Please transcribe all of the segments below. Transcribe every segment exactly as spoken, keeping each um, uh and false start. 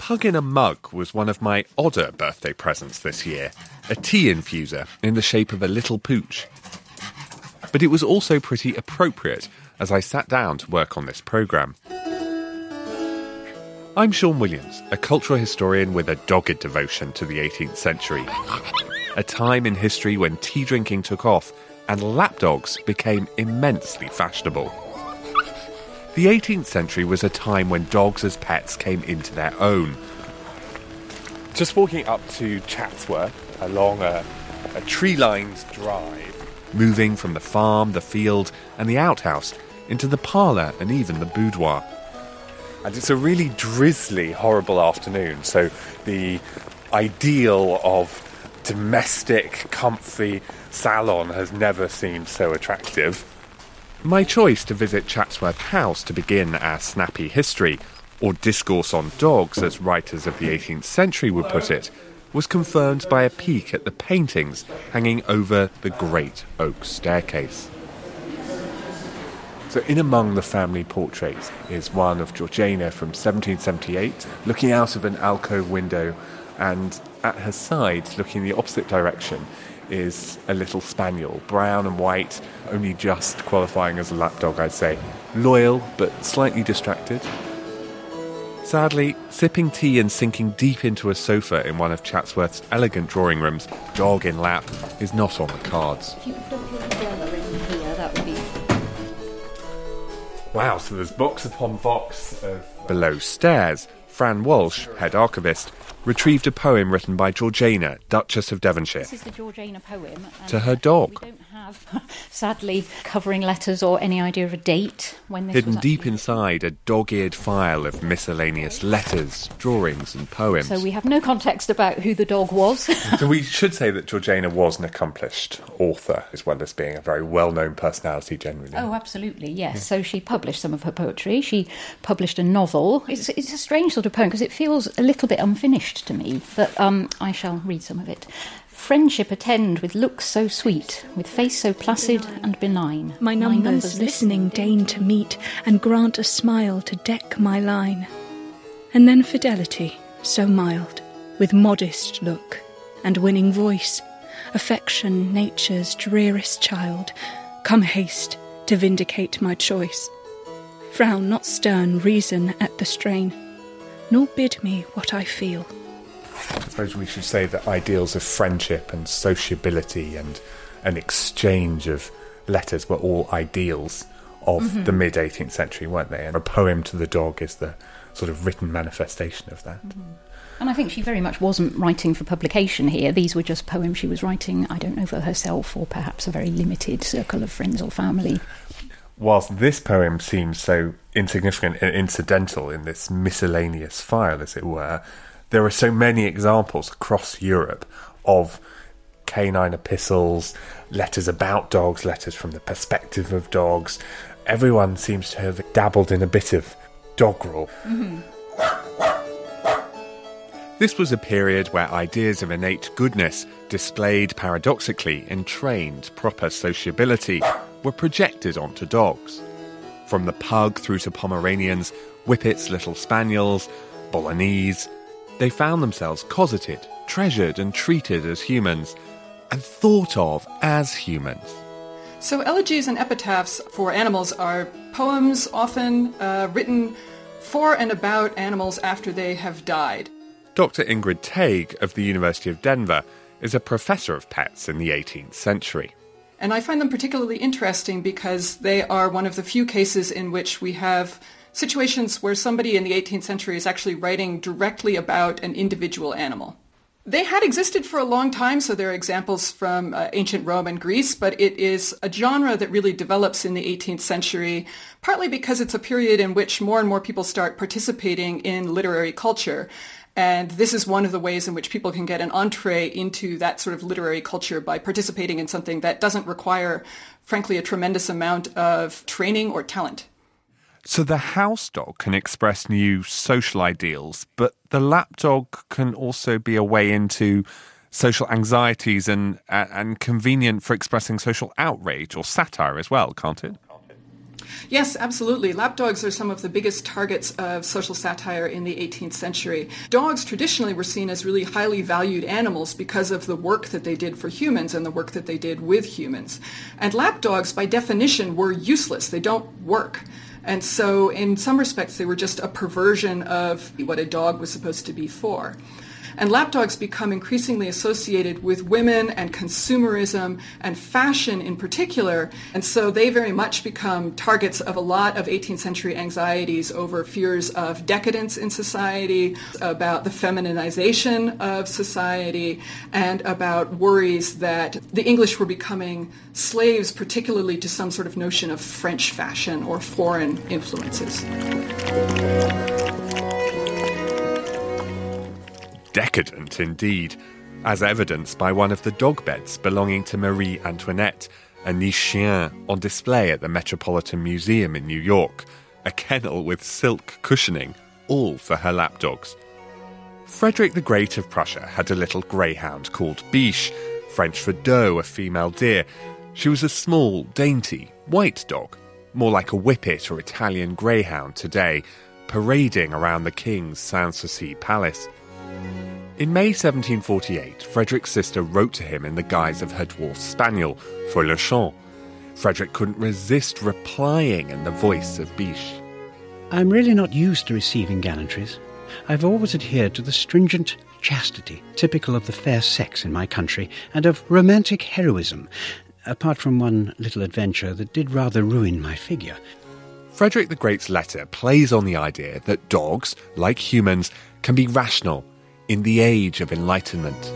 pug in a mug was one of my odder birthday presents this year, a tea infuser in the shape of a little pooch. But it was also pretty appropriate as I sat down to work on this programme. I'm Sean Williams, a cultural historian with a dogged devotion to the eighteenth century, a time in history when tea drinking took off and lapdogs became immensely fashionable. The eighteenth century was a time when dogs as pets came into their own. Just walking up to Chatsworth along a, a tree-lined drive, moving from the farm, the field and the outhouse into the parlour and even the boudoir. And it's a really drizzly, horrible afternoon, so the ideal of domestic, comfy salon has never seemed so attractive. My choice to visit Chatsworth House to begin our snappy history, or discourse on dogs as writers of the eighteenth century would put it, was confirmed by a peek at the paintings hanging over the great oak staircase. So in among the family portraits is one of Georgiana from seventeen seventy-eight, looking out of an alcove window, and at her side, looking the opposite direction, is a little spaniel, brown and white, only just qualifying as a lapdog, I'd say. Loyal, but slightly distracted. Sadly, sipping tea and sinking deep into a sofa in one of Chatsworth's elegant drawing rooms, dog in lap, is not on the cards. If you could put your umbrella in here, that would be... Wow, so there's box upon box of... Below stairs, Fran Walsh, head archivist, retrieved a poem written by Georgiana, Duchess of Devonshire. This is the Georgiana poem. To her dog. We don't have, sadly, covering letters or any idea of a date when this Hidden was actually... deep inside a dog-eared file of miscellaneous letters, drawings and poems. So we have no context about who the dog was. So we should say that Georgiana was an accomplished author, as well as being a very well-known personality generally. Oh, absolutely, yes. Yeah. So she published some of her poetry. She published a novel. It's, it's a strange sort of poem because it feels a little bit unfinished to me, but um, I shall read some of it. Friendship attend with looks so sweet, with face so placid and benign. My numbers, my numbers listening deign to meet, and grant a smile to deck my line. And then fidelity, so mild, with modest look and winning voice, affection nature's drearest child, come haste to vindicate my choice. Frown not stern reason at the strain, nor bid me what I feel. I suppose we should say that ideals of friendship and sociability and an exchange of letters were all ideals of mm-hmm. the mid-eighteenth century, weren't they? And a poem to the dog is the sort of written manifestation of that. Mm-hmm. And I think she very much wasn't writing for publication here. These were just poems she was writing, I don't know, for herself or perhaps a very limited circle of friends or family. Whilst this poem seems so insignificant and incidental in this miscellaneous file, as it were, there are so many examples across Europe of canine epistles, letters about dogs, letters from the perspective of dogs. Everyone seems to have dabbled in a bit of doggerel. Mm-hmm. This was a period where ideas of innate goodness, displayed paradoxically in trained, proper sociability, were projected onto dogs. From the pug through to Pomeranians, Whippets, little spaniels, Bolognese, they found themselves cosseted, treasured and treated as humans, and thought of as humans. So elegies and epitaphs for animals are poems often uh, written for and about animals after they have died. Doctor Ingrid Tague of the University of Denver is a professor of pets in the eighteenth century. And I find them particularly interesting because they are one of the few cases in which we have situations where somebody in the eighteenth century is actually writing directly about an individual animal. They had existed for a long time, so there are examples from uh, ancient Rome and Greece, but it is a genre that really develops in the eighteenth century, partly because it's a period in which more and more people start participating in literary culture. And this is one of the ways in which people can get an entree into that sort of literary culture by participating in something that doesn't require, frankly, a tremendous amount of training or talent. So the house dog can express new social ideals, but the lapdog can also be a way into social anxieties and, and convenient for expressing social outrage or satire as well, can't it? Yes, absolutely. Lapdogs are some of the biggest targets of social satire in the eighteenth century. Dogs traditionally were seen as really highly valued animals because of the work that they did for humans and the work that they did with humans. And lapdogs, by definition, were useless. They don't work. And so in some respects, they were just a perversion of what a dog was supposed to be for. And lapdogs become increasingly associated with women and consumerism and fashion in particular. And so they very much become targets of a lot of eighteenth century anxieties over fears of decadence in society, about the feminization of society, and about worries that the English were becoming slaves, particularly to some sort of notion of French fashion or foreign influences. Decadent indeed, as evidenced by one of the dog beds belonging to Marie Antoinette, a niche chien on display at the Metropolitan Museum in New York, a kennel with silk cushioning, all for her lapdogs. Frederick the Great of Prussia had a little greyhound called Biche, French for doe, a female deer. She was a small, dainty, white dog, more like a whippet or Italian greyhound today, parading around the king's Sanssouci palace. In May seventeen forty-eight, Frederick's sister wrote to him in the guise of her dwarf spaniel, Follechamp. Frederick couldn't resist replying in the voice of Biche. I'm really not used to receiving gallantries. I've always adhered to the stringent chastity typical of the fair sex in my country, and of romantic heroism, apart from one little adventure that did rather ruin my figure. Frederick the Great's letter plays on the idea that dogs, like humans, can be rational in the age of enlightenment.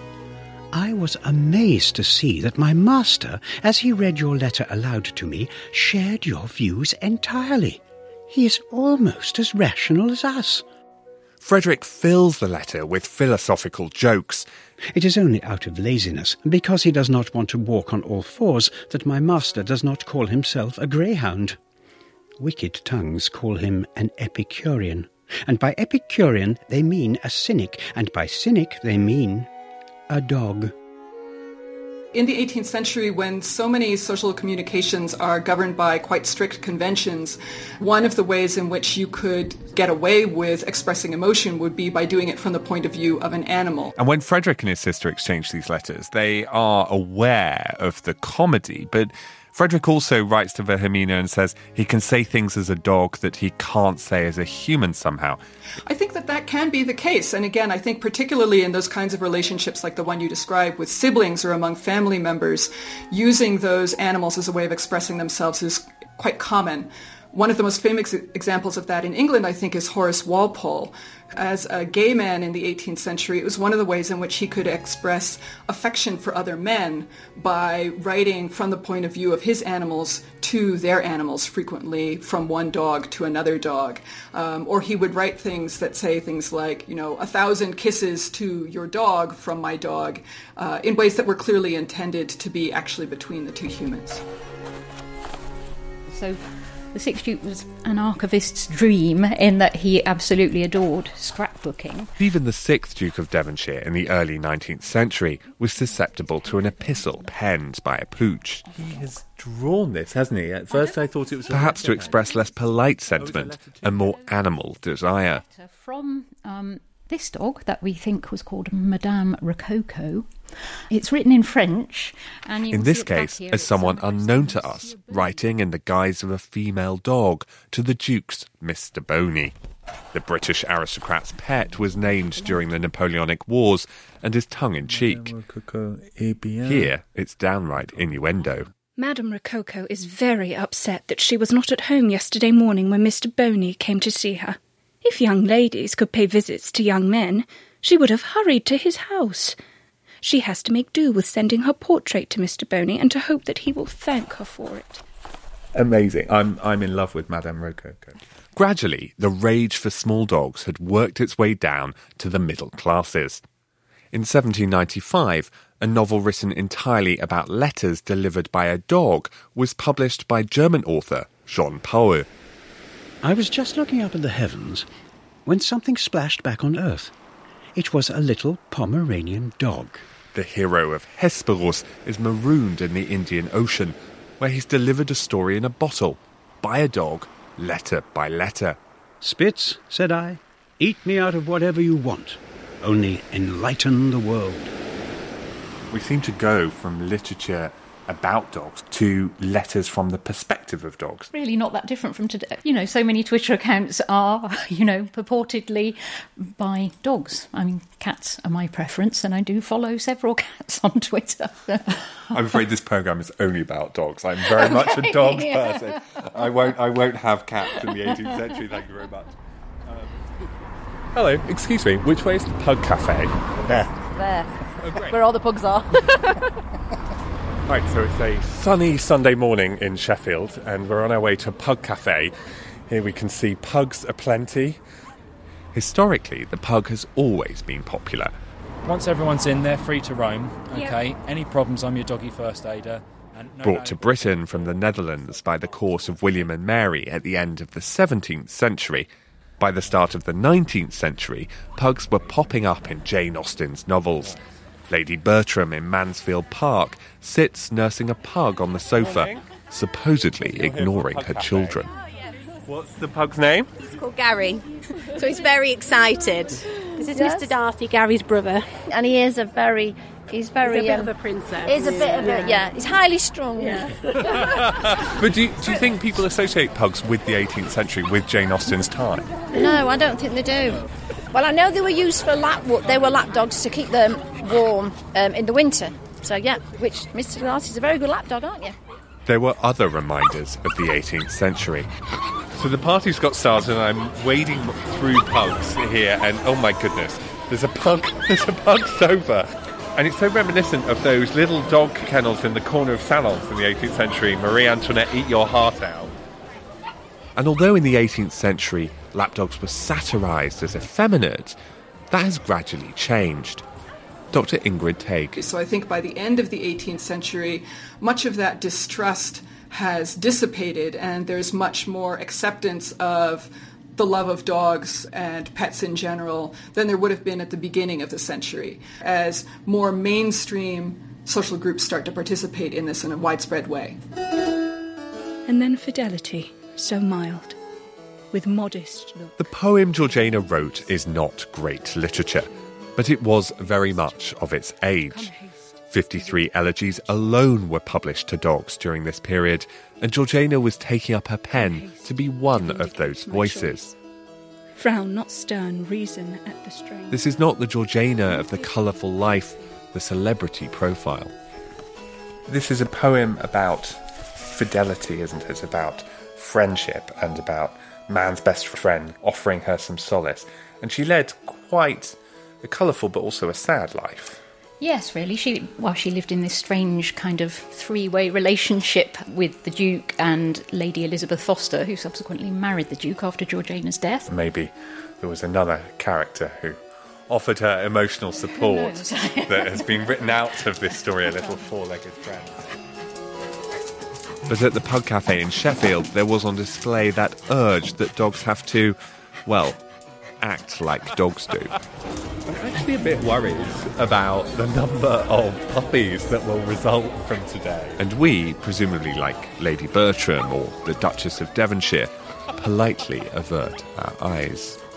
I was amazed to see that my master, as he read your letter aloud to me, shared your views entirely. He is almost as rational as us. Frederick fills the letter with philosophical jokes. It is only out of laziness, because he does not want to walk on all fours, that my master does not call himself a greyhound. Wicked tongues call him an Epicurean. And by Epicurean they mean a cynic, and by cynic they mean a dog. In the eighteenth century, when so many social communications are governed by quite strict conventions, one of the ways in which you could get away with expressing emotion would be by doing it from the point of view of an animal. And when Frederick and his sister exchange these letters, they are aware of the comedy, but Frederick also writes to Wilhelmina and says he can say things as a dog that he can't say as a human somehow. I think that that can be the case. And again, I think particularly in those kinds of relationships like the one you described with siblings or among family members, using those animals as a way of expressing themselves is quite common. One of the most famous examples of that in England, I think, is Horace Walpole. As a gay man in the eighteenth century, it was one of the ways in which he could express affection for other men by writing from the point of view of his animals to their animals, frequently from one dog to another dog. Um, or he would write things that say things like, you know, a thousand kisses to your dog from my dog, uh, in ways that were clearly intended to be actually between the two humans. So the Sixth Duke was an archivist's dream in that he absolutely adored scrapbooking. Even the Sixth Duke of Devonshire in the early nineteenth century was susceptible to an epistle penned by a pooch. He has drawn this, hasn't he? At first I thought it was... Perhaps to express less polite sentiment and more animal desire. From um, this dog that we think was called Madame Rococo. It's written in French. And you in this case, as someone unknown to us, writing in the guise of a female dog to the Duke's Mister Boney. The British aristocrat's pet was named during the Napoleonic Wars and is tongue-in-cheek. Here, it's downright innuendo. Madame Rococo is very upset that she was not at home yesterday morning when Mister Boney came to see her. If young ladies could pay visits to young men, she would have hurried to his house. She has to make do with sending her portrait to Mister Boney and to hope that he will thank her for it. Amazing. I'm I'm in love with Madame Rococo. Gradually, the rage for small dogs had worked its way down to the middle classes. In seventeen ninety-five, a novel written entirely about letters delivered by a dog was published by German author Jean Paul. I was just looking up at the heavens when something splashed back on earth. It was a little Pomeranian dog. The hero of Hesperus is marooned in the Indian Ocean, where he's delivered a story in a bottle. by a dog, letter by letter. Spitz, said I, eat me out of whatever you want. Only enlighten the world. We seem to go from literature about dogs to letters from the perspective of dogs. Really not that different from today. You know, so many Twitter accounts are, you know, purportedly by dogs. I mean, cats are my preference, and I do follow several cats on Twitter. I'm afraid this programme is only about dogs. I'm very okay, much a dog yeah. person. I won't, I won't have cats in the eighteenth century, thank you very much. Um, hello, excuse me, which way is the Pug Cafe? There. There. Oh, great. Where all the pugs are. Right, so it's a sunny Sunday morning in Sheffield, and we're on our way to Pug Cafe. Here we can see pugs aplenty. Historically, the pug has always been popular. Once everyone's in, they're free to roam. Okay, yep. Any problems, I'm your doggy first aider. And no Brought to Britain from the Netherlands by the court of William and Mary at the end of the seventeenth century. By the start of the nineteenth century, pugs were popping up in Jane Austen's novels. Lady Bertram in Mansfield Park sits nursing a pug on the sofa, supposedly ignoring her children. What's the pug's name? He's called Gary, so he's very excited. This is yes. Mister Darcy, Gary's brother. And he is a very... He's very... He's a bit um, of a princess. He's a bit of yeah. a... Yeah, he's highly strung. Yeah. But do you, do you think people associate pugs with the eighteenth century, with Jane Austen's time? No, I don't think they do. Well, I know they were used for lap... They were lap dogs to keep them warm um, in the winter. So, yeah, which Mister Darcy's a very good lap dog, aren't you? There were other reminders of the eighteenth century. So the party's got started and I'm wading through pugs here, and oh my goodness, there's a pug, there's a pug sofa. And it's so reminiscent of those little dog kennels in the corner of salons in the eighteenth century. Marie Antoinette, eat your heart out. And although in the eighteenth century lapdogs were satirised as effeminate, that has gradually changed. Doctor Ingrid Tague. So I think by the end of the eighteenth century, much of that distrust has dissipated, and there's much more acceptance of the love of dogs and pets in general than there would have been at the beginning of the century, as more mainstream social groups start to participate in this in a widespread way. And then fidelity, so mild, with modest look. The poem Georgiana wrote is not great literature, but it was very much of its age. fifty-three elegies alone were published to dogs during this period, and Georgiana was taking up her pen to be one of those voices. Frown, not stern, reason at the strain. This is not the Georgiana of the colourful life, the celebrity profile. This is a poem about fidelity, isn't it? About friendship and about man's best friend offering her some solace. And she led quite a colourful but also a sad life. Yes, really. She well, she lived in this strange kind of three-way relationship with the Duke and Lady Elizabeth Foster, who subsequently married the Duke after Georgiana's death. Maybe there was another character who offered her emotional support that has been written out of this story, a little four-legged friend. But at the Pug Cafe in Sheffield, there was on display that urge that dogs have to, well, act like dogs do. I'm actually a bit worried about the number of puppies that will result from today. And we, presumably like Lady Bertram or the Duchess of Devonshire, politely avert our eyes.